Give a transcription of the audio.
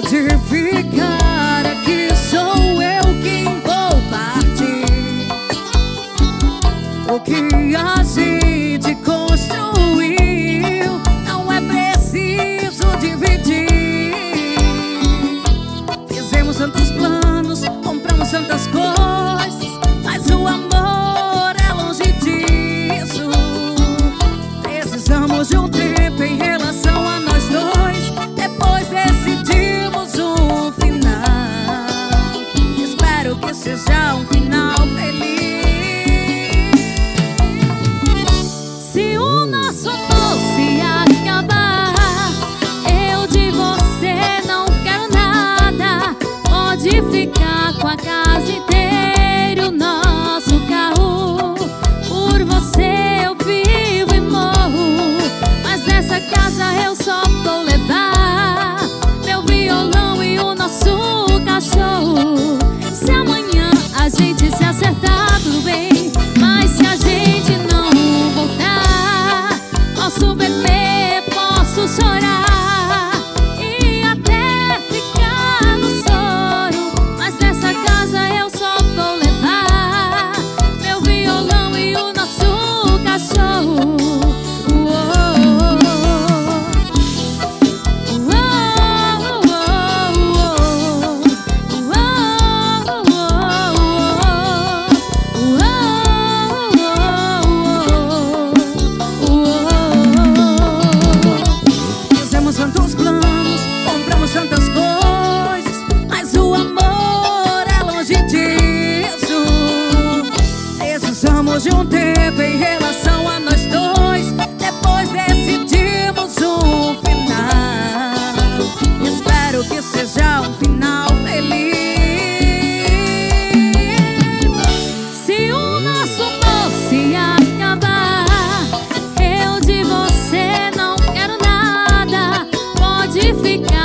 pode ficar aqui, sou eu quem vou partir. O que a gente construiu não é preciso dividir. Fizemos tantos planos, compramos tantas coisas, mas o amor é longe disso. Precisamos de um tempo em relação a nós dois, depois decidimos um final. Espero que seja um final feliz. Se o nosso amor se acabar, eu de você não quero nada. Pode ficar com a casa inteira, o nosso carro. Por você eu vivo e morro, mas nessa casa eu só vou levar meu violão e o nosso cachorro. Se amanhã a gente se acertar, tudo bem, mas se a gente não voltar, posso beber, posso chorar e até ficar no sono, mas nessa casa eu só vou levar meu violão e o nosso cachorro. Fizemos tantos planos, compramos tantas coisas, mas o amor é longe disso. Precisamos de um tempo em relação a nós dois, depois decidimos um final. Espero que seja um final feliz. Se o nosso amor se acabar, eu de você não quero nada. Pode ficar